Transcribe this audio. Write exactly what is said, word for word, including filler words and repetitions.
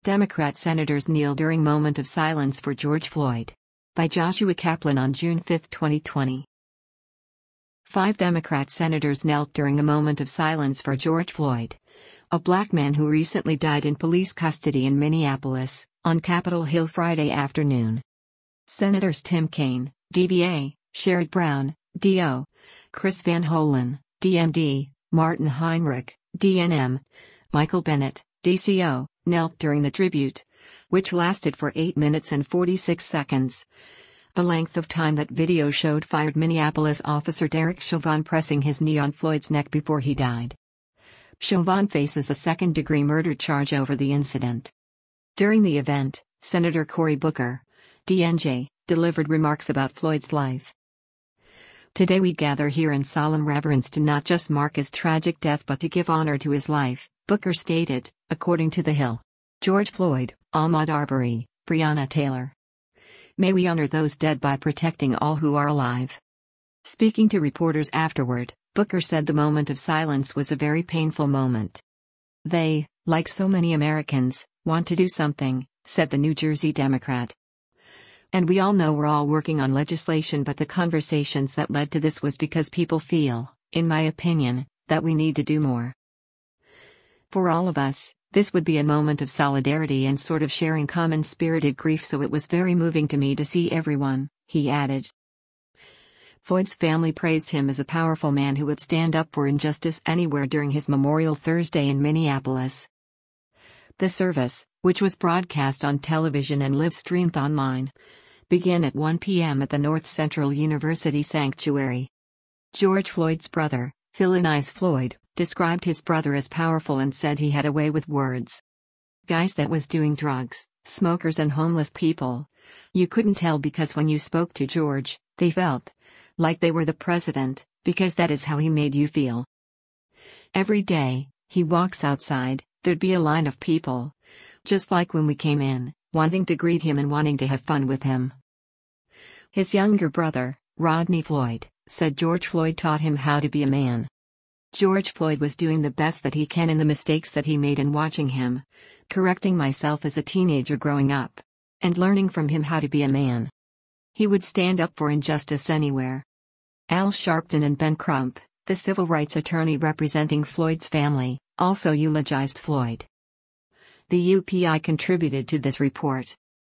Democrat senators kneel during moment of silence for George Floyd. By Joshua Kaplan on June fifth, twenty twenty. Five Democrat senators knelt during a moment of silence for George Floyd, a black man who recently died in police custody in Minneapolis, on Capitol Hill Friday afternoon. Senators Tim Kaine, D B A, Sherrod Brown, D O, Chris Van Hollen, D M D, Martin Heinrich, D N M, Michael Bennet, D C O, knelt during the tribute, which lasted for eight minutes and forty-six seconds. The length of time that video showed fired Minneapolis officer Derek Chauvin pressing his knee on Floyd's neck before he died. Chauvin faces a second-degree murder charge over the incident. During the event, Senator Cory Booker, D N J, delivered remarks about Floyd's life. Today we gather here in solemn reverence to not just mark his tragic death but to give honor to his life, Booker stated, according to The Hill. George Floyd, Ahmaud Arbery, Breonna Taylor. May we honor those dead by protecting all who are alive. Speaking to reporters afterward, Booker said the moment of silence was a very painful moment. They, like so many Americans, want to do something, said the New Jersey Democrat. And we all know we're all working on legislation, but the conversations that led to this was because people feel, in my opinion, that we need to do more. For all of us, this would be a moment of solidarity and sort of sharing common-spirited grief, so it was very moving to me to see everyone, he added. Floyd's family praised him as a powerful man who would stand up for injustice anywhere during his memorial Thursday in Minneapolis. The service, which was broadcast on television and live-streamed online, began at one p m at the North Central University Sanctuary. George Floyd's brother, Philonise Floyd, described his brother as powerful and said he had a way with words. Guys that was doing drugs, smokers and homeless people. You couldn't tell because when you spoke to George, they felt like they were the president, because that is how he made you feel. Every day, he walks outside, there'd be a line of people, just like when we came in, wanting to greet him and wanting to have fun with him. His younger brother, Rodney Floyd, said George Floyd taught him how to be a man. George Floyd was doing the best that he can in the mistakes that he made, and watching him, correcting myself as a teenager growing up, and learning from him how to be a man. He would stand up for injustice anywhere. Al Sharpton and Ben Crump, the civil rights attorney representing Floyd's family, also eulogized Floyd. The U P I contributed to this report.